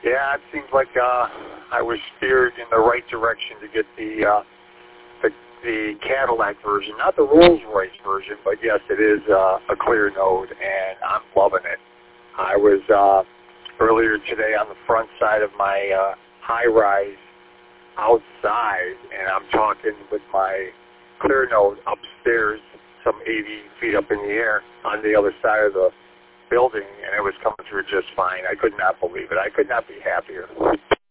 Yeah, it seems like I was steered in the right direction to get the Cadillac version, not the Rolls-Royce version, but yes, it is a clear node, and I'm loving it. I was earlier today on the front side of my high-rise outside, and I'm talking with my clear node upstairs, some 80 feet up in the air on the other side of the building, and it was coming through just fine. I could not believe it. I could not be happier.